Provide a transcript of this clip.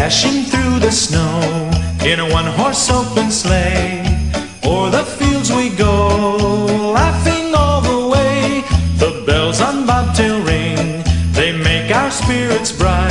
dashing through the snow in a one-horse open sleigh. O'er the fields we go, laughing all the way. The bells on bobtail ring, they make our spirits bright.